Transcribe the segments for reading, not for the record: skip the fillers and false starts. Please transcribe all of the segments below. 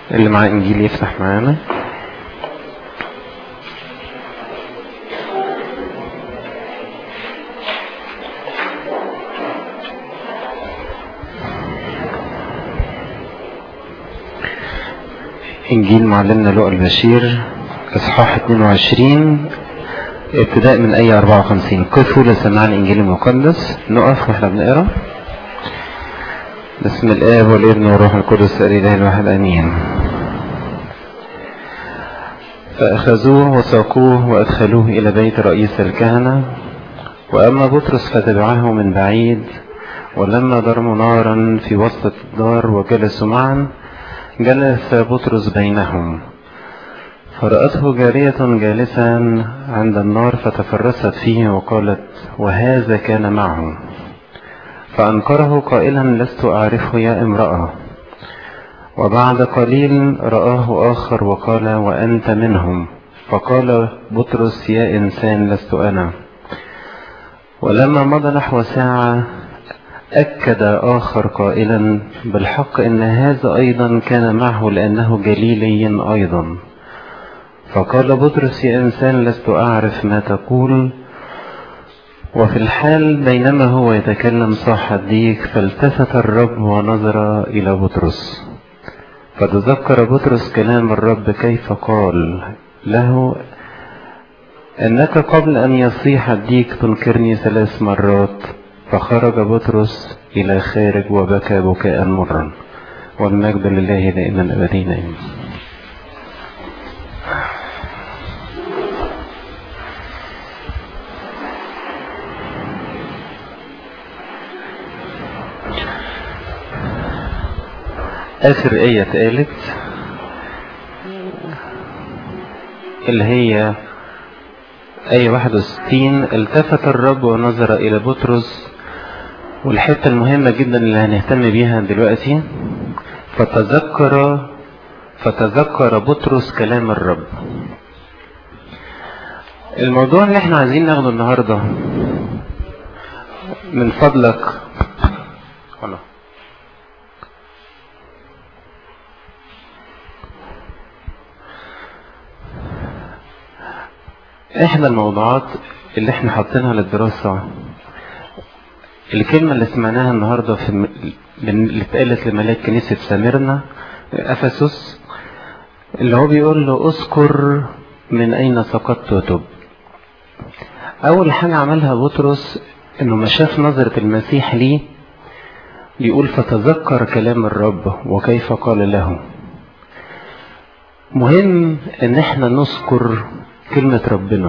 اللي معاه انجيل يفتح معانا. انجيل معلمنا لوقا البشير اصحاح 22 ابتداء من ايه 54. قفوا لسماع الانجيل المقدس. نقف واحنا بنقرا. بسم الاب والابن والروح القدس الاله الواحد امين. فاخذوه وساقوه وادخلوه الى بيت رئيس الكهنه، واما بطرس فتبعه من بعيد، ولما ضرموا نارا في وسط الدار وجلسوا معا، جلس بطرس بينهم، فرأته جارية جالسا عند النار فتفرست فيه وقالت: وهذا كان معه. فأنكره قائلا: لست أعرفه يا امرأة. وبعد قليل رآه آخر وقال: وأنت منهم. فقال بطرس: يا إنسان لست أنا. ولما مضى نحو ساعة أكد آخر قائلا: بالحق إن هذا أيضا كان معه لأنه جليلي أيضا. فقال بطرس: يا إنسان لست أعرف ما تقول. وفي الحال بينما هو يتكلم صاح الديك، فالتفت الرب ونظر إلى بطرس، فتذكر بطرس كلام الرب كيف قال له: إنك قبل أن يصيح الديك تنكرني 3 مرات. فخرج بطرس إلى خارج وبكى بكاء مرا. والمجد لله دائما أبدين آمين. آخر آية اتقالت اللي هي آية 61: التفت الرب ونظر إلى بطرس. والحتة المهمة جدا اللي هنهتم بيها دلوقتي: فتذكر بطرس كلام الرب. الموضوع اللي احنا عايزين ناخده النهاردة من فضلك احدى الموضوعات اللي احنا حاطينها للدراسة. الكلمة اللي سمعناها النهاردة اللي اتقالت لملاك كنيسة سامرنا أفسس، اللي هو بيقول له: اذكر من أين سقطت وتب. أول حاجة عملها بطرس إنه ما شاف نظرة المسيح ليه، بيقول: فتذكر كلام الرب وكيف قال له. مهم إن احنا نذكر كلمة ربنا.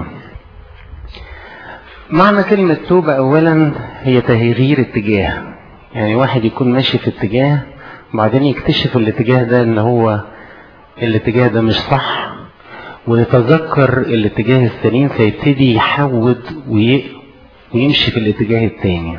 معنى كلمة توبة أولا هي تغيير اتجاه. يعني واحد يكون ماشي في اتجاه وبعدين يكتشف الاتجاه ده ان هو الاتجاه ده مش صح، ويتذكر الاتجاه السليم فيبتدي يحود ويمشي في الاتجاه التاني.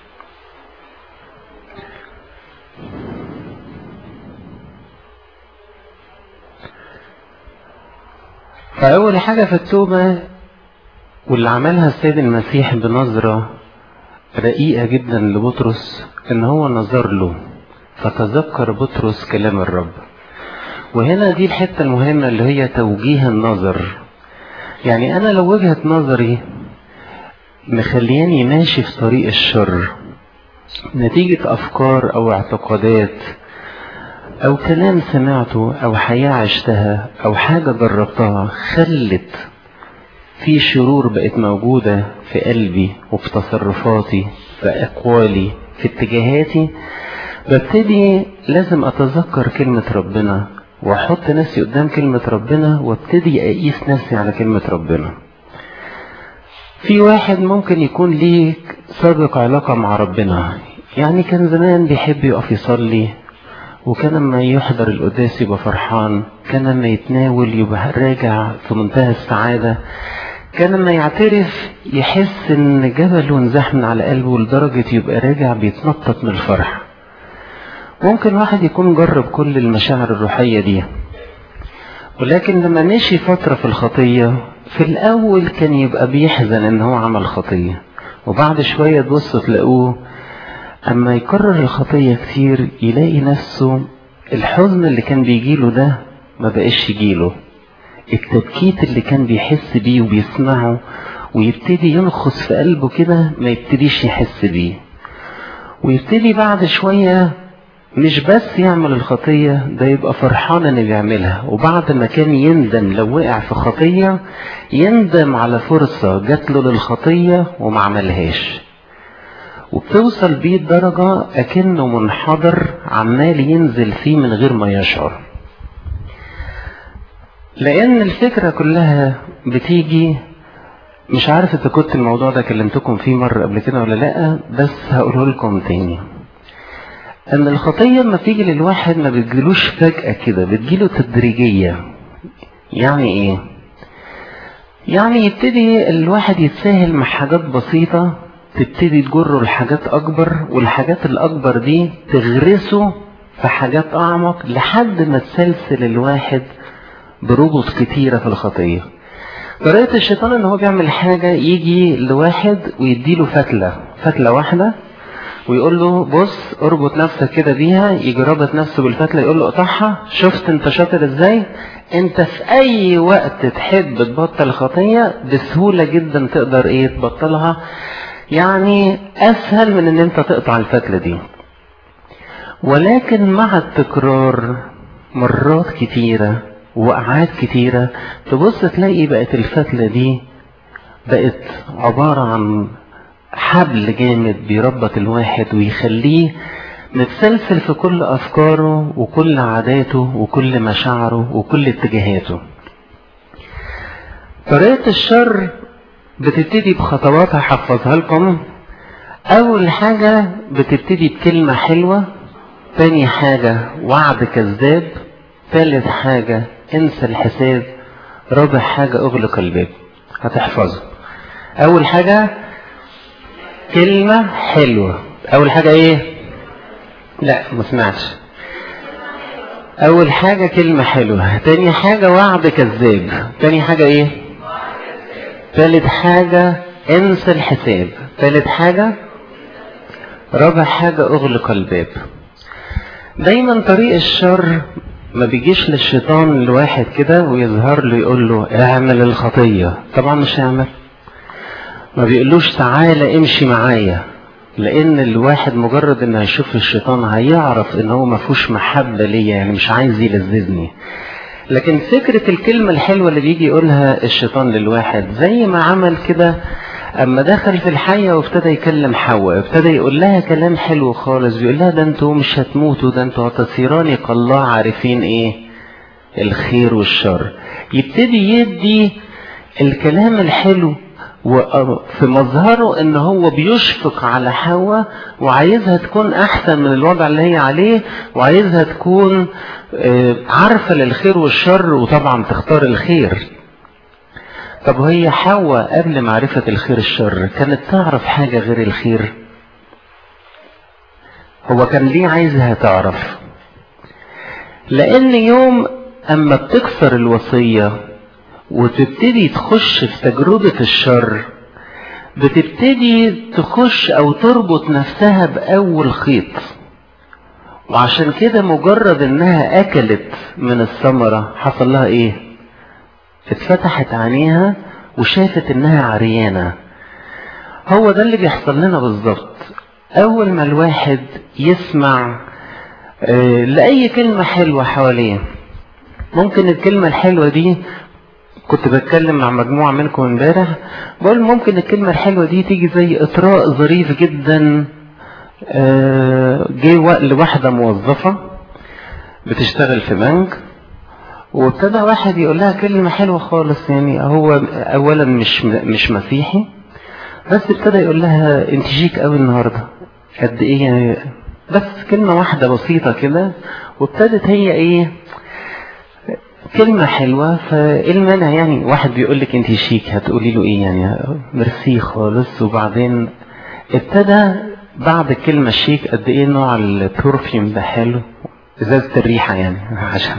فأول حاجة في التوبة واللي عملها السيد المسيح بنظرة رقيقة جدا لبطرس، ان هو نظر له فتذكر بطرس كلام الرب. وهنا دي الحتة المهمة اللي هي توجيه النظر. يعني انا لو وجهة نظري مخلياني ماشي في طريق الشر نتيجة افكار او اعتقادات او كلام سمعته او حياة عشتها او حاجة جربتها خلت في شرور بقت موجودة في قلبي وفي تصرفاتي في أقوالي في اتجاهاتي، ببتدي لازم أتذكر كلمة ربنا وأحط نفسي قدام كلمة ربنا وابتدي أقيس نفسي على كلمة ربنا. في واحد ممكن يكون ليه سابق علاقة مع ربنا، يعني كان زمان بيحب يقف يصلي، وكان لما يحضر القداس يبقى فرحان، كان لما يتناول يبقى راجع في منتهى السعادة، كان لما يعترف يحس ان جبل وانزاح من على قلبه لدرجة يبقى راجع بيتنطط من الفرح. ممكن واحد يكون جرب كل المشاعر الروحية دي، ولكن لما مشي فترة في الخطية في الاول كان يبقى بيحزن ان هو عمل خطية، وبعد شوية تبص تلاقوه اما يكرر الخطية كتير يلاقي نفسه الحزن اللي كان بيجيله ده ما بقاش يجيله، التبكيت اللي كان بيحس بيه وبيسمعه ويبتدي ينخص في قلبه كده ما يبتديش يحس بيه، ويبتدي بعد شوية مش بس يعمل الخطية، ده يبقى فرحان انه بيعملها، وبعد ما كان يندم لو وقع في خطية يندم على فرصة جات له للخطية وما عملهاش، وبتوصل بيه الدرجة اكنه منحدر عمال ينزل فيه من غير ما يشعر. لان الفكرة كلها بتيجي، مش عارف اذا كنت الموضوع ده كلمتكم فيه مرة قبل كده ولا لا، بس هقوله لكم تاني، ان الخطية لما تيجي للواحد ما بتجيلوش فجأة كده، بتجيله تدريجية. يعني ايه؟ يعني يبتدي الواحد يتساهل مع حاجات بسيطة تبتدي تجره لحاجات اكبر، والحاجات الاكبر دي تغرسه في حاجات اعمق لحد ما تسلسل الواحد بربط كتيرة في الخطية. طريقة الشيطان ان هو بيعمل حاجة، يجي لواحد ويديله فتلة واحدة ويقول له بص اربط نفسك كده بيها، يجي رابط نفسه بالفتلة يقول له اقطعها، شفت انت شاطر ازاي؟ انت في اي وقت تحب تبطل خطية بسهولة جدا تقدر ايه تبطلها، يعني اسهل من ان انت تقطع الفتلة دي. ولكن مع التكرار مرات كتيرة وقعات كتيرة تبص تلاقي بقت الفتلة دي بقت عبارة عن حبل جامد بيربط الواحد ويخليه متسلسل في كل افكاره وكل عاداته وكل مشاعره وكل اتجاهاته. طريقة الشر بتبتدي بخطوات هحفظها لكم. اول حاجة بتبتدي بكلمة حلوة، تاني حاجة وعد كذاب، ثالث حاجة انسى الحساب، رابع حاجة اغلق الباب. هتحفظه. اول حاجة كلمة حلوة. اول حاجة ايه؟ لا ما سمعتش. اول حاجة كلمة حلوة، تاني حاجة وعد كذاب، تاني حاجة ايه؟ ثالث حاجة انسى الحساب، ثالث حاجة، رابع حاجة اغلق الباب. دايما طريق الشر ما بيجيش للشيطان الواحد كده ويظهر له يقول له اعمل الخطية، طبعا مش هيعمل. ما بيقولوش تعالى امشي معايا، لان الواحد مجرد انه يشوف الشيطان هيعرف ان هو ما فيهوش محبة ليا، يعني مش عايز يلذذني. لكن فكرة الكلمة الحلوة اللي بيجي يقولها الشيطان للواحد زي ما عمل كده اما دخل في الحية وابتدى يكلم حواء، ابتدى يقول لها كلام حلو خالص، بيقول لها ده انتوا مش هتموتوا، ده انتوا هتصيران كالله عارفين ايه الخير والشر. يبتدي يدي الكلام الحلو وفي مظهره ان هو بيشفق على حواء وعايزها تكون احسن من الوضع اللي هي عليه، وعايزها تكون عارفة للخير والشر وطبعا تختار الخير. طب هي حواء قبل معرفة الخير الشر كانت تعرف حاجة غير الخير؟ هو كان ليه عايزها تعرف؟ لان يوم اما بتكسر الوصية وتبتدي تخش في تجربة الشر، بتبتدي تخش او تربط نفسها باول خيط، وعشان كده مجرد انها اكلت من الثمرة حصل لها ايه؟ اتفتحت عينيها وشافت انها عريانة. هو ده اللي بيحصل لنا بالظبط. اول ما الواحد يسمع لأي كلمة حلوة حواليه، ممكن الكلمة الحلوة دي، كنت بتكلم مع مجموعة منكم امبارح بقول ممكن الكلمة الحلوة دي تيجي زي اطراء ظريف جدا. جه لواحدة موظفة بتشتغل في بنك، وابتدى واحد يقول لها كلمة حلوة خالص، يعني هو اولا مش مسيحي، بس ابتدى يقول لها انت شيك قوي النهاردة، قد ايه يعني، بس كلمة واحدة بسيطة كده، وابتدت هي ايه كلمة حلوة. فايه المانع يعني واحد بيقول لك انت شيك هتقولي له ايه يعني؟ ميرسي خالص. وبعدين ابتدى بعد الكلمة الشيك قد ايه نوع البرفيوم ده حلو، ازازة الريحة يعني عشان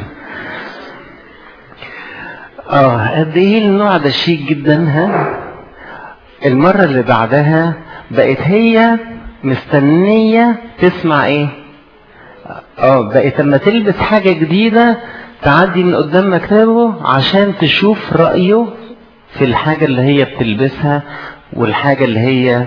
قد ايه النوع ده شيك جدا. ها المرة اللي بعدها بقت هي مستنية تسمع ايه؟ بقت لما تلبس حاجة جديدة تعدي من قدام مكتبه عشان تشوف رأيه في الحاجة اللي هي بتلبسها والحاجة اللي هي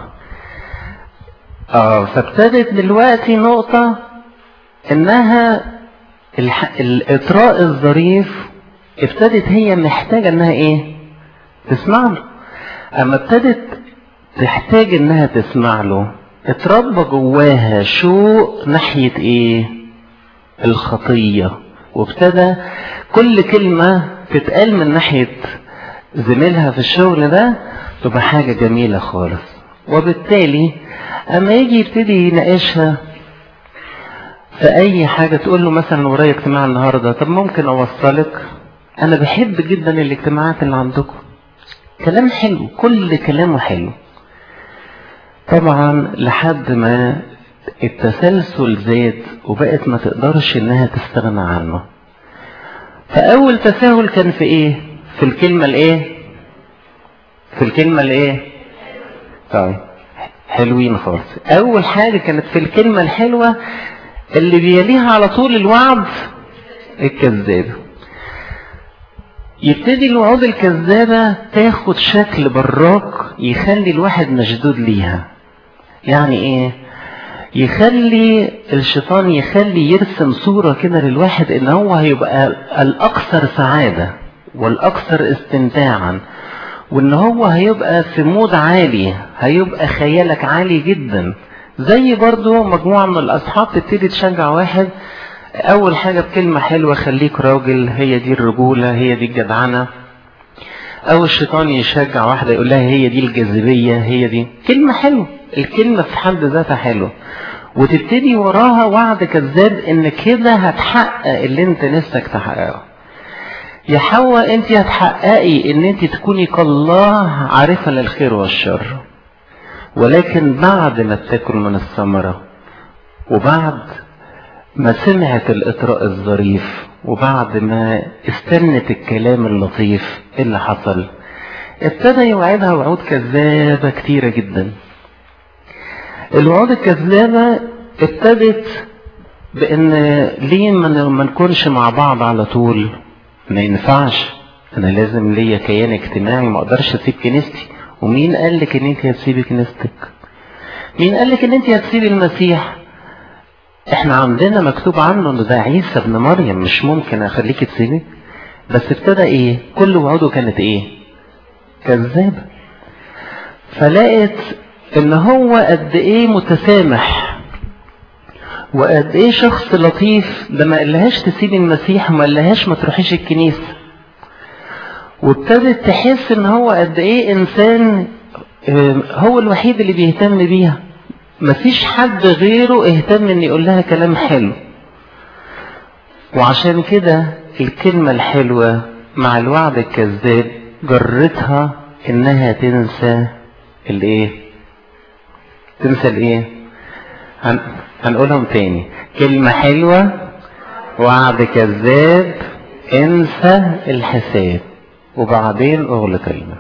فابتدت دلوقتي نقطة انها الاطراء الظريف ابتدت هي محتاجة انها ايه؟ تسمع له. اما ابتدت تحتاج انها تسمع له اتربى جواها شوق ناحية ايه؟ الخطية، وابتدى كل كلمة تتقال من ناحية زميلها في الشغل ده تبقى حاجة جميلة خالص. وبالتالي اما يجي يبتدي يناقشها في اي حاجة، تقول له مثلا ورايا اجتماع النهاردة، طب ممكن اوصلك؟ انا بحب جدا الاجتماعات اللي عندكم، كلام حلو، كل كلامه حلو. طبعا لحد ما التسلسل زاد وبقت ما تقدرش انها تستغنى عنه. فاول تساهل كان في ايه؟ في الكلمة الايه؟ في الكلمة الايه؟ طيب حلوين خالص. اول حاجة كانت في الكلمة الحلوة اللي بيليها على طول الوعد الكذابة. يبتدي الوعود الكذابة تاخد شكل براق يخلي الواحد مشدود ليها. يعني ايه؟ يخلي الشيطان يرسم صورة كده للواحد ان هو هيبقى الاكثر سعادة والاكثر استمتاعا، وان هو هيبقى في مود عالي، هيبقى خيالك عالي جدا. زي برضو مجموعة من الاصحاب تبتدي تشجع واحد اول حاجة بكلمة حلوة، خليك راجل، هي دي الرجولة، هي دي الجدعنة. او الشيطان يشجع واحدة يقول لها هي دي الجاذبية، هي دي كلمة حلوة، الكلمة في حد ذاتها حلوة، وتبتدي وراها وعد كذاب ان كده هتحقق اللي انت نفسك تحققه. يا حواء انت هتحققي ان انت تكوني كالله عارفة للخير والشر، ولكن بعد ما بتاكل من الثمرة وبعد ما سمعت الاطراء الظريف وبعد ما استنت الكلام اللطيف، اللي حصل ابتدى يوعدها وعود كذابة كتيرة جدا. الوعود الكذابة ابتدت بان ليه ما نكونش مع بعض على طول؟ ما ينفعش، انا لازم ليا كيان اجتماعي، ما اقدرش اسيب كنيستي. ومين قال لك ان انت هتسيبي كنيستك؟ مين قال لك ان انت هتسيبي المسيح؟ احنا عندنا مكتوب عنه ان ده عيسى ابن مريم، مش ممكن اخليك تسيبي. بس ابتدى ايه؟ كل وعوده كانت ايه؟ كذابة. فلقيت ان هو قد ايه متسامح وقد ايه شخص لطيف، ده ما قالهاش تسيبي المسيح وما قالهاش ما تروحيش الكنيسة، وابتدت تحس ان هو قد ايه انسان هو الوحيد اللي بيهتم بيها، مفيش حد غيره اهتم ان يقول لها كلام حلو. وعشان كده الكلمة الحلوة مع الوعد الكذاب جرتها انها تنسى الايه؟ تنسى الايه؟ هنقولهم تاني. كلمة حلوة، وعد كذاب، انسى الحساب، وبعدين اغلق الماء.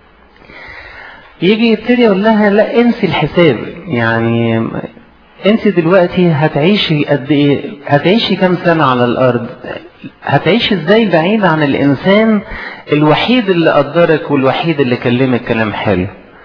يجي يبتدي يقول لها لا انسي الحساب، يعني انت دلوقتي هتعيشي قد ايه؟ هتعيشي كام سنة على الارض؟ هتعيشي ازاي بعيد عن الانسان الوحيد اللي قدرك والوحيد اللي كلمك كلام حلو؟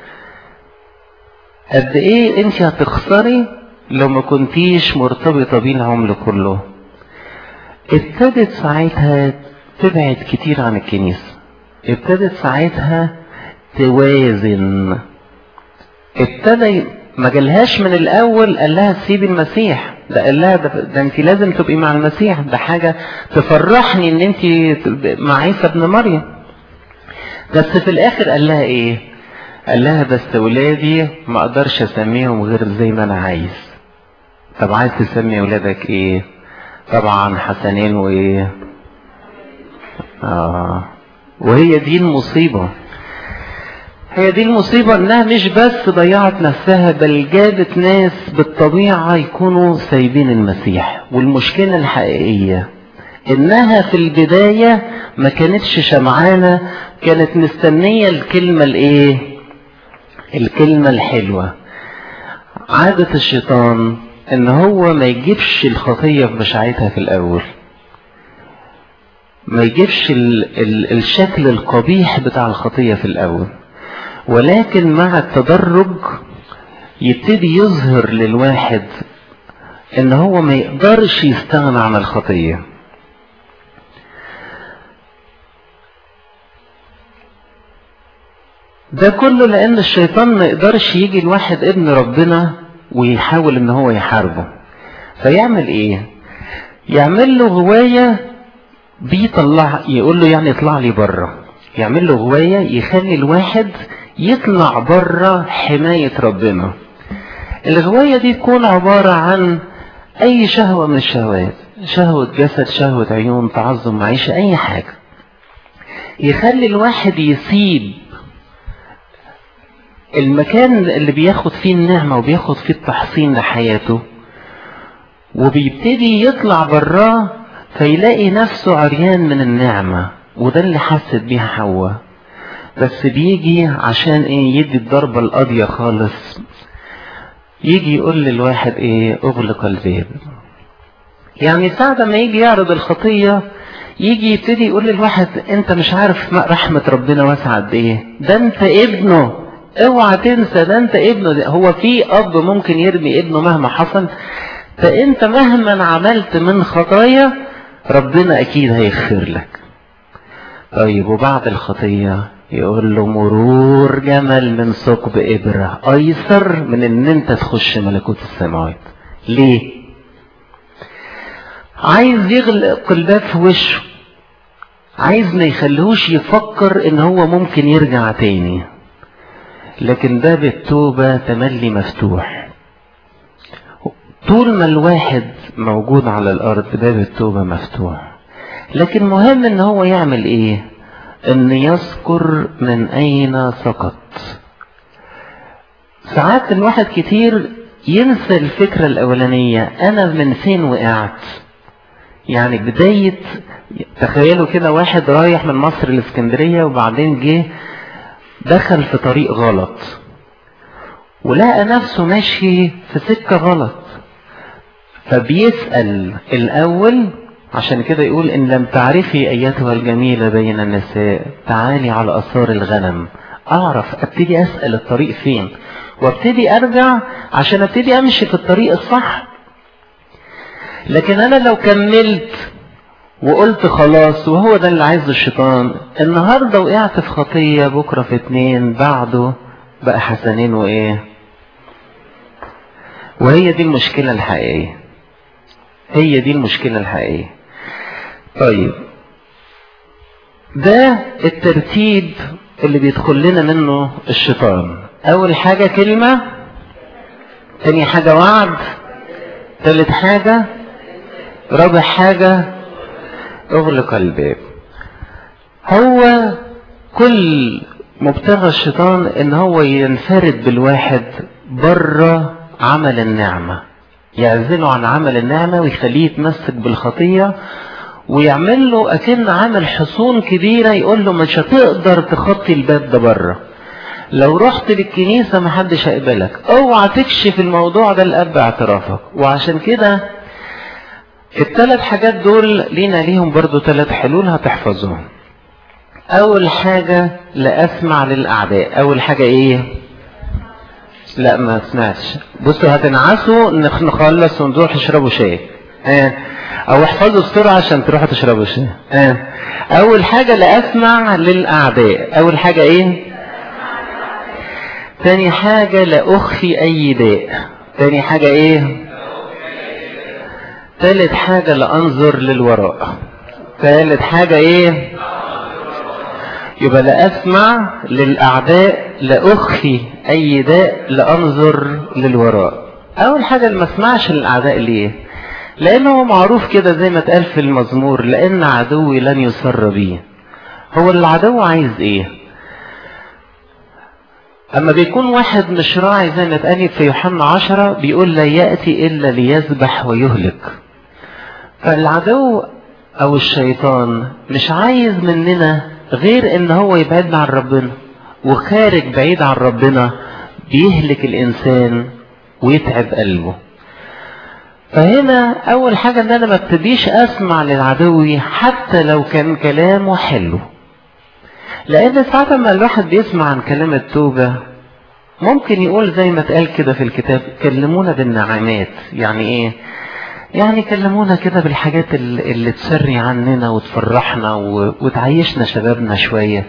قد ايه انت هتخسري لو ما كنتيش مرتبطة بيه العمر كله؟ ابتدت ساعتها تبعد كتير عن الكنيسة، ابتدت ساعتها توازن. ابتدى ما جالهاش من الاول قال لها سيبي المسيح، ده قال لها ده انت لازم تبقي مع المسيح، ده حاجة تفرحني ان انت مع عيسى ابن مريم. بس في الاخر قال لها ايه؟ قال لها بس ولادي ما اقدرش اسميهم غير زي ما انا عايز. طب عايز تسمي ولادك ايه؟ طبعا حسنين وايه؟ وهي دي المصيبة، هي دي المصيبة، انها مش بس ضيعت نفسها بل جابت ناس بالطبيعة يكونوا سايبين المسيح. والمشكلة الحقيقية انها في البداية ما كانتش شمعانة، كانت مستنية الكلمة الايه؟ الكلمة الحلوة. عادة الشيطان ان هو ما يجيبش الخطية بمشاعتها في الاول، ما يجيبش الشكل القبيح بتاع الخطية في الاول، ولكن مع التدرج يبتدي يظهر للواحد ان هو ما يقدرش يستغنى عن الخطية. ده كله لان الشيطان ما يقدرش يجي الواحد ابن ربنا ويحاول ان هو يحاربه. فيعمل ايه؟ يعمل له غواية بيطلع، يقول له يعني اطلع لي بره، يعمل له غواية يخلي الواحد يطلع بره حماية ربنا. الغواية دي تكون عبارة عن اي شهوة من الشهوات، شهوة جسد، شهوة عيون، تعظم معيشة، اي حاجة، يخلي الواحد يسيب المكان اللي بياخد فيه النعمة وبياخد فيه التحصين لحياته، وبيبتدي يطلع براه فيلاقي نفسه عريان من النعمة. وده اللي حست بيها حواء، بس بيجي عشان ايه؟ يدي الضربة القاضية خالص، يجي يقول للواحد ايه؟ اغلق الباب. يعني ساعة ما يجي يعرض الخطية يجي يبتدي يقول للواحد انت مش عارف رحمة ربنا واسعة قد ايه، ده انت ابنه، اوعى تنسى ده انت ابنه. ده هو في اب ممكن يرمي ابنه مهما حصل؟ فانت مهما عملت من خطايا ربنا اكيد هيغفر لك. طيب وبعد الخطية يقول له مرور جمل من ثقب ابرة ايسر من ان انت تخش ملكوت السماوات. ليه؟ عايز يغلق الباب في وشه، عايز ما يخليهوش يفكر ان هو ممكن يرجع تاني. لكن باب التوبة تملي مفتوح طول ما الواحد موجود على الارض، باب التوبة مفتوح. لكن مهم ان هو يعمل ايه؟ ان يذكر من اين سقط. ساعات الواحد كتير ينسى الفكرة الاولانية، انا من فين وقعت. يعني بداية، تخيلوا كده واحد رايح من مصر لاسكندرية وبعدين جه دخل في طريق غلط ولقى نفسه ماشي في سكة غلط، فبيسأل الأول. عشان كده يقول إن لم تعرفي أيتها الجميلة بين النساء تعالي على آثار الغنم. أعرف أبتدي أسأل الطريق فين وابتدي أرجع عشان أبتدي أمشي في الطريق الصح. لكن أنا لو كملت وقلت خلاص وهو ده اللي عايزه الشيطان، النهاردة وقعت في خطية، بكرة في 2، بعده بقى حسنين وإيه. وهي دي المشكلة الحقيقية، هي دي المشكلة الحقيقية. طيب ده الترتيب اللي بيدخل لنا منه الشيطان. اول حاجة كلمة، تاني حاجة وعد، تالت حاجة، رابع حاجة اغلق الباب. هو كل مبتغى الشيطان ان هو ينفرد بالواحد بره عمل النعمة، يعزله عن عمل النعمة ويخليه يتمسك بالخطية ويعمل له اكن عامل حصون كبيرة، يقول له مش هتقدر تخطي الباب ده بره، لو رحت للكنيسة محدش هيقبلك، اوعى تكشف الموضوع ده لأب اعترافك. وعشان كده الثلاث حاجات دول لينا ليهم برضو 3 حلول هتحفظوهم. اول حاجة لا اسمع للاعداء. اول حاجة ايه؟ لا ما سمعتش. بصوا هتنعسوا نخلص ونروح تشربوا شاي، او احفظوا بسرعة عشان تروحوا تشربوا شاي. اول حاجة لا اسمع للاعداء. اول حاجة ايه؟ تاني حاجة لا اخفي اي داء. تاني حاجة ايه؟ تالت حاجة لا انظر للوراء. تالت حاجة ايه؟ يبقى لا اسمع للاعداء، لا اخفي اي داء، لا انظر للوراء. اول حاجة ما اسمعش للاعداء. ليه؟ لانه معروف كده زي ما اتقال في المزمور، لان عدوي لن يسر بي. هو العدو عايز ايه؟ اما بيكون واحد مش راعي زي ما اتقال في يوحنا 10 بيقول لا يأتي الا ليذبح ويهلك. فالعدو او الشيطان مش عايز مننا غير ان هو يبعدنا عن ربنا، وخارج بعيد عن ربنا بيهلك الانسان ويتعب قلبه. فهنا اول حاجة ان انا ما ابتديش اسمع للعدو حتى لو كان كلامه حلو، لان ساعات ما الواحد بيسمع عن كلام التوبة ممكن يقول زي ما اتقال كده في الكتاب كلمونا بالنعمات. يعني ايه؟ يعني كلمونا كده بالحاجات اللي تسري عننا وتفرحنا وتعيشنا شبابنا شوية.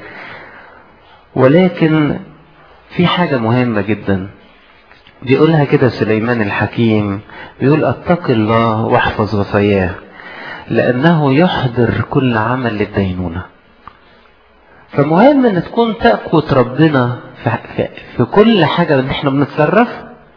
ولكن في حاجة مهمة جدا بيقولها كده سليمان الحكيم، بيقول اتق الله واحفظ وصاياه لأنه يحضر كل عمل للدينونة. فمهم ان تكون تقوى ربنا في كل حاجة ان احنا بنتصرف.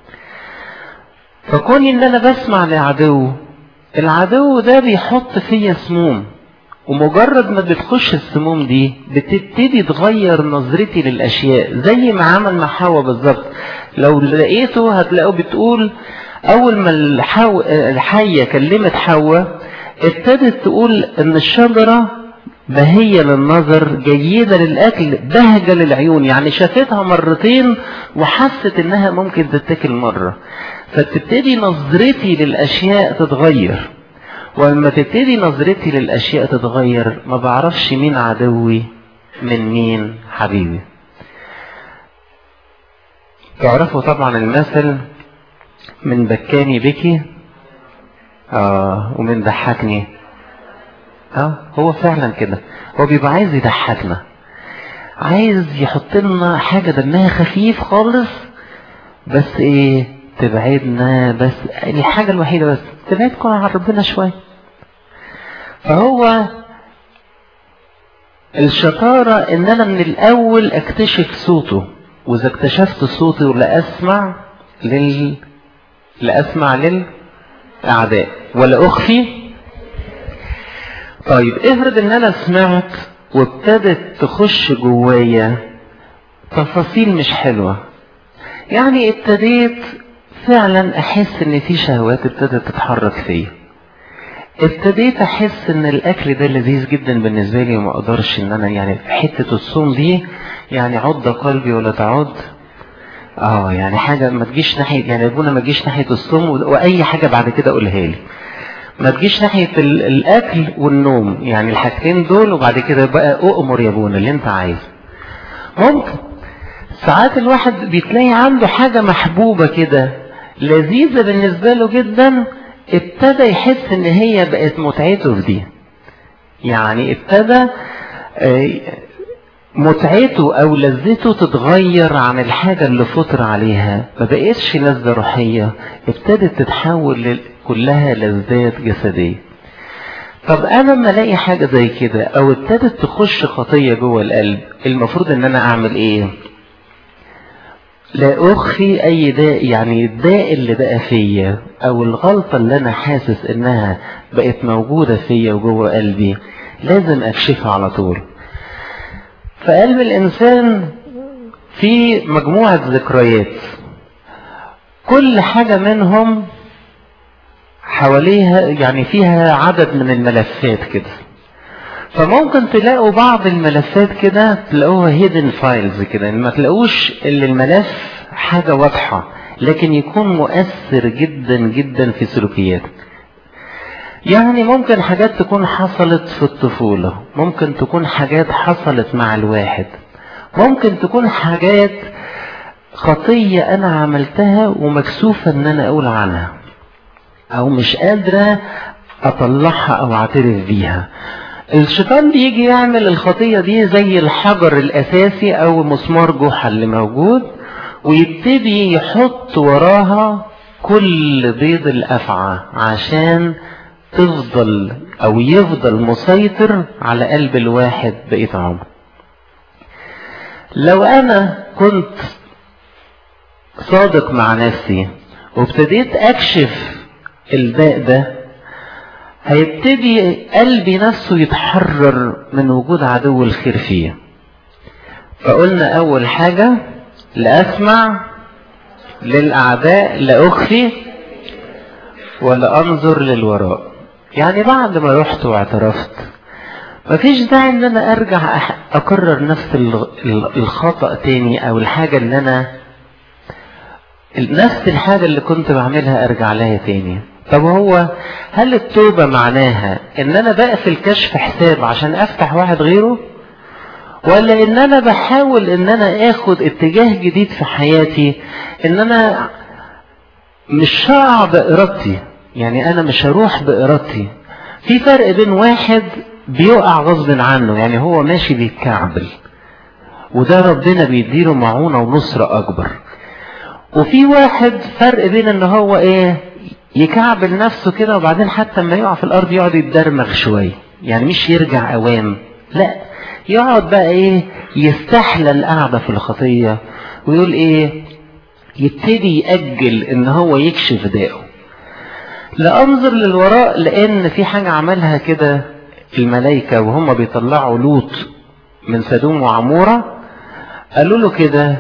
فكوني ان انا بسمع لعدو، العدو ده بيحط فيا سموم، ومجرد ما بتخش السموم دي بتبتدي تغير نظرتي للاشياء زي ما عمل مع حواء بالظبط. لو لقيته هتلاقوا بتقول اول ما الحية كلمت حواء ابتدت تقول ان الشجرة بهية للنظر جيدة للأكل بهجة للعيون، يعني شافتها مرتين وحست انها ممكن تتاكل مرة. فتبتدي نظرتي للأشياء تتغير، ولما تبتدي نظرتي للأشياء تتغير ما بعرفش مين عدوي من مين حبيبي. تعرفوا طبعا المثل من بكاني بكي ومن ضحكني. هو فعلا كده، هو بيبقى عايز يضحكنا، عايز يحط لنا حاجة دمها خفيف خالص، بس ايه تبعدنا، بس الحاجة الوحيدة بس تبعدكم عن ربنا شوية. فهو الشطارة ان انا من الاول اكتشف صوته، واذا اكتشفت صوته لأسمع للأعداء ولا أخفي. طيب افرض ان انا سمعت وابتدت تخش جوايا تفاصيل مش حلوة، يعني ابتديت فعلا احس ان في شهوات ابتدت تتحرك فيا، ابتديت احس ان الاكل ده لذيذ جدا بالنسبة لي وما اقدرش ان انا يعني حتة الصوم دي يعني عض قلبي ولا تعض. يعني حاجة ما تجيش ناحية، يعني ابونا ما تجيش ناحية الصوم واي حاجة بعد كده قولها لي، ما تجيش ناحية الاكل والنوم، يعني الحاجتين دول وبعد كده بقى اؤمر يا ابونا اللي انت عايزه. ممكن ساعات الواحد بيتلاقي عنده حاجة محبوبة كده لذيذة بالنسبة له جدا، ابتدى يحس ان هي بقت متعته في دي، يعني ابتدى متعته او لذته تتغير عن الحاجة اللي فطر عليها، ما بقتش لذة روحية، ابتدت تتحول كلها لذات جسدية. طب انا لما الاقي حاجة زي كده او ابتدت تخش خطية جوه القلب، المفروض ان انا اعمل ايه؟ لا اخفي اي داء، يعني الداء اللي بقى فيا او الغلطة اللي انا حاسس انها بقت موجودة فيا وجوه قلبي لازم اكشفها على طول. فقلب الانسان في مجموعة ذكريات، كل حاجة منهم حواليها يعني فيها عدد من الملفات كده. فممكن تلاقوا بعض الملفات كده تلاقوها هيدن فايلز كده، ما تلاقوش اللي الملف حاجة واضحة لكن يكون مؤثر جدا جدا في سلوكياتك. يعني ممكن حاجات تكون حصلت في الطفولة، ممكن تكون حاجات حصلت مع الواحد، ممكن تكون حاجات خطية انا عملتها ومكسوفة ان انا اقول عنها او مش قادرة اطلعها او اعترف بيها. الشيطان بيجي يعمل الخطية دي زي الحجر الاساسي او مسمار جحا اللي موجود، ويبتدي يحط وراها كل بيض الافعى عشان تفضل او يفضل مسيطر على قلب الواحد بقية عمره. لو انا كنت صادق مع نفسي وابتديت اكشف الداء ده، هيبتدي قلبي نفسه يتحرر من وجود عدو الخير فيه. فقلنا اول حاجة لا اسمع للاعداء، لا اخفي ولا انظر للوراء. يعني بعد ما رحت واعترفت مفيش داعي ان انا ارجع اكرر نفس الخطأ تاني، او الحاجة اللي انا نفس الحاجة اللي كنت بعملها ارجع لها تاني. طب هل التوبة معناها ان انا بقفل كشف حساب عشان افتح واحد غيره، ولا ان انا بحاول ان انا اخد اتجاه جديد في حياتي، ان انا مش هقع بارادتي، يعني انا مش هروح بارادتي. في فرق بين واحد بيقع غصب عنه، يعني هو ماشي بيتكعبل وده ربنا بيديله معونة ونصرة اكبر، وفي واحد فرق بين ان هو يكعبل نفسه كده وبعدين حتى لما يقع في الارض يقعد يتدرمغ شوية، يعني مش يرجع اوام، لا يقعد بقى يستحلى القعدة في الخطية، ويقول يبتدي يأجل ان هو يكشف داءه. لا انظر للوراء، لان في حاجة عملها كده الملائكة وهم بيطلعوا لوط من سدوم وعمورة، قالوا له كده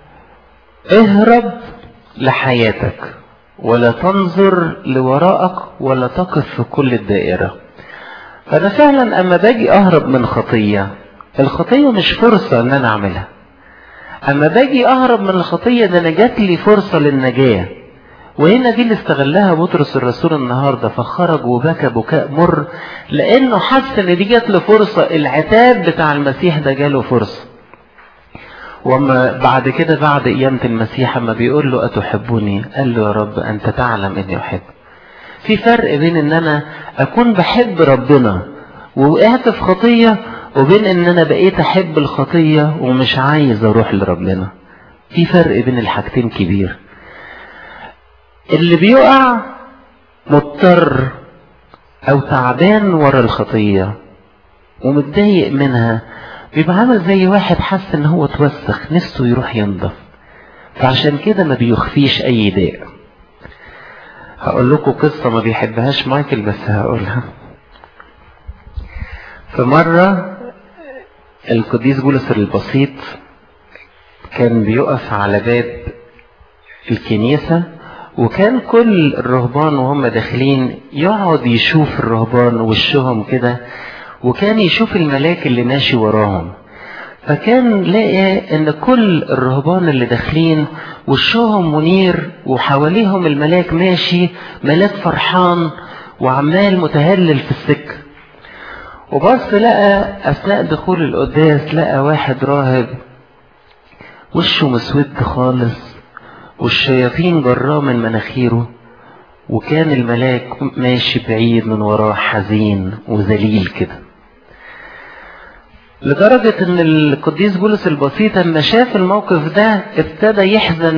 اهرب لحياتك ولا تنظر لوراءك ولا تقف في كل الدائرة. فانا فعلا اما باجي اهرب من خطية، الخطية مش فرصة ان انا اعملها. اما باجي اهرب من الخطية ده انا جات لي فرصة للنجاة، وهنا دي اللي استغلها بطرس الرسول النهاردة، فخرج وبكى بكاء مر، لانه حس ان دي جات له فرصة، العتاب بتاع المسيح ده جاله فرصة. وما بعد كده بعد قيامة المسيح اما بيقول له اتحبني، قال له يا رب انت تعلم اني احب. في فرق بين ان انا اكون بحب ربنا ووقعت في خطية، وبين ان انا بقيت احب الخطية ومش عايز اروح لربنا. في فرق بين الحاجتين كبير. اللي بيقع مضطر او تعبان ورا الخطية ومتضايق منها، بيبقى عامل زي واحد حس ان هو اتوسخ نفسه يروح ينضف، فعشان كده ما بيخفيش اي داء. هقول لكم قصة ما بيحبهاش مايكل بس هقولها. في مرة القديس بولس البسيط كان بيقف على باب الكنيسة، وكان كل الرهبان وهم داخلين يقعد يشوف الرهبان وشهم كده، وكان يشوف الملاك اللي ماشي وراهم. فكان لاقي ان كل الرهبان اللي داخلين وشهم منير وحواليهم الملاك ماشي، ملاك فرحان وعمال متهلل في السكة. وبص لقى اثناء دخول القداس لقى واحد راهب وشه مسود خالص والشياطين جراه من مناخيره، وكان الملاك ماشي بعيد من وراه حزين وذليل كده، لدرجة ان القديس بولس البسيط لما شاف الموقف ده ابتدى يحزن